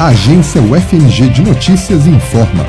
A agência UFMG de Notícias informa.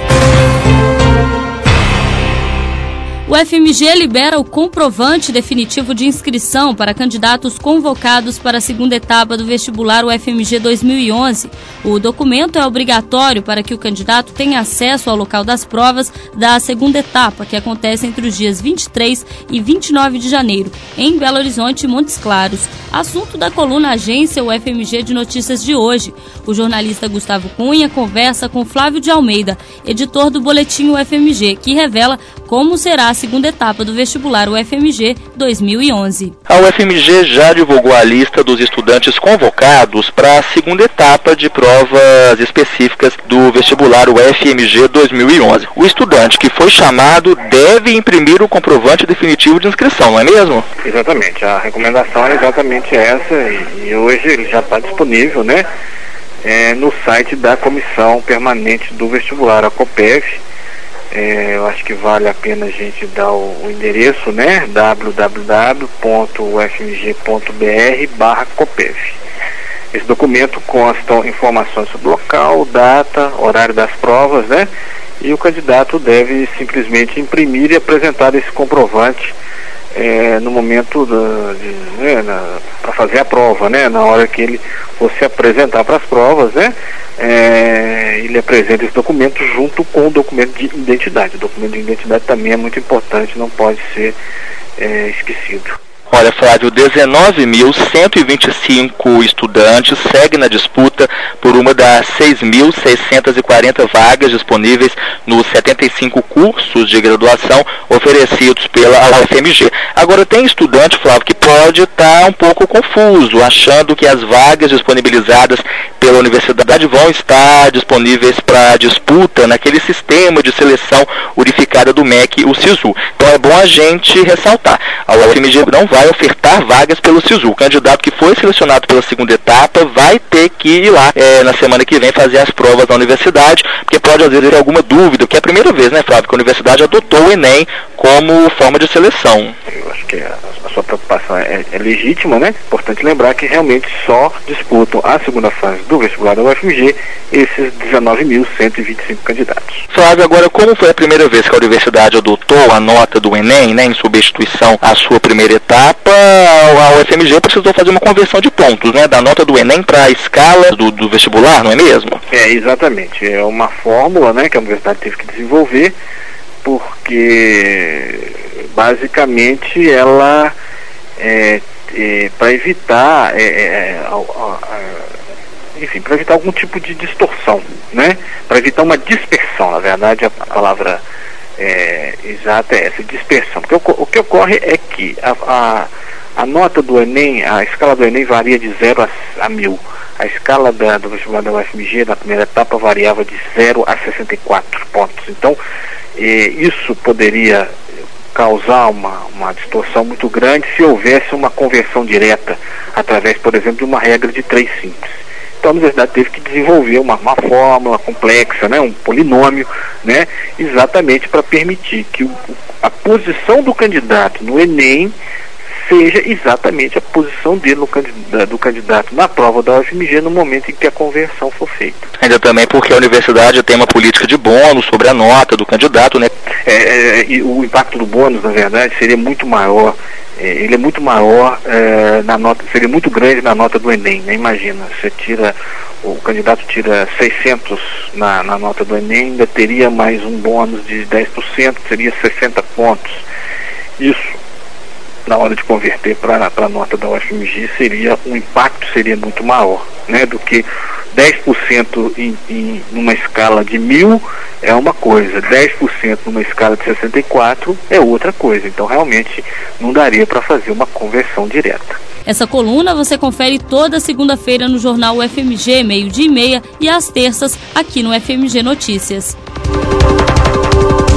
O UFMG libera o comprovante definitivo de inscrição para candidatos convocados para a segunda etapa do vestibular UFMG 2011. O documento é obrigatório para que o candidato tenha acesso ao local das provas da segunda etapa, que acontece entre os dias 23 e 29 de janeiro, em Belo Horizonte e Montes Claros. Assunto da coluna Agência UFMG de Notícias de hoje. O jornalista Gustavo Cunha conversa com Flávio de Almeida, editor do Boletim UFMG, que revela como será a segunda etapa do vestibular UFMG 2011. A UFMG já divulgou a lista dos estudantes convocados para a segunda etapa de provas específicas do vestibular UFMG 2011. O estudante que foi chamado deve imprimir o comprovante definitivo de inscrição, não é mesmo? Exatamente, a recomendação é exatamente essa e hoje ele já está disponível, né, no site da Comissão Permanente do Vestibular, a COPEV. Eu acho que vale a pena a gente dar o endereço, né, www.ufmg.br/COPEV. Esse documento consta informações sobre o local, data, horário das provas, né, e o candidato deve simplesmente imprimir e apresentar esse comprovante no momento para fazer a prova, né, na hora que ele for se apresentar para as provas, né, ele apresenta esse documento junto com o documento de identidade. O documento de identidade também é muito importante, não pode ser esquecido. Olha, Flávio, 19.125 estudantes seguem na disputa por uma das 6.640 vagas disponíveis nos 75 cursos de graduação oferecidos pela UFMG. Agora, tem estudante, Flávio, que pode estar um pouco confuso, achando que as vagas disponibilizadas pela universidade vão estar disponíveis para disputa naquele sistema de seleção unificada do MEC, o SISU. Então é bom a gente ressaltar, a UFMG não vai ofertar vagas pelo SISU. O candidato que foi selecionado pela segunda etapa vai ter que ir lá na semana que vem fazer as provas na universidade, porque pode às vezes ter alguma dúvida, que é a primeira vez, né, Flávio, que a universidade adotou o Enem como forma de seleção. Eu acho que a sua preocupação é legítima, né? Importante lembrar que realmente só disputam a segunda fase do vestibular da UFMG esses 19.125 candidatos. Flávio, agora, como foi a primeira vez que a universidade adotou a nota do Enem, né, em substituição à sua primeira etapa, a UFMG precisou fazer uma conversão de pontos, né, da nota do Enem para a escala do vestibular, não é mesmo? Exatamente. É uma fórmula, né, que a universidade teve que desenvolver, porque basicamente ela para evitar para evitar algum tipo de distorção, né, para evitar uma dispersão. Na verdade, a palavra exata é essa, dispersão, porque o que ocorre é que a nota do Enem, a escala do Enem varia de 0 a 1000. A escala do vestibular da UFMG na primeira etapa variava de 0 a 64 pontos. Então, isso poderia causar uma distorção muito grande se houvesse uma conversão direta através, por exemplo, de uma regra de 3 simples. Então a universidade teve que desenvolver uma fórmula complexa, né, um polinômio, né, exatamente para permitir que a posição do candidato no Enem seja exatamente a posição dele do candidato na prova da UFMG no momento em que a conversão for feita. Ainda também porque a universidade tem uma política de bônus sobre a nota do candidato, né? E o impacto do bônus, na verdade, seria muito maior. Ele é muito maior na nota, seria muito grande na nota do Enem, né? Imagina, o candidato tira 600 na nota do Enem, ainda teria mais um bônus de 10%, seria 60 pontos. Isso, na hora de converter para a nota da UFMG, o impacto seria muito maior, né, do que 10% numa escala de 1000 é uma coisa, 10% numa escala de 64 é outra coisa. Então realmente não daria para fazer uma conversão direta. Essa coluna você confere toda segunda-feira no jornal UFMG, 12:30, e às terças aqui no UFMG Notícias.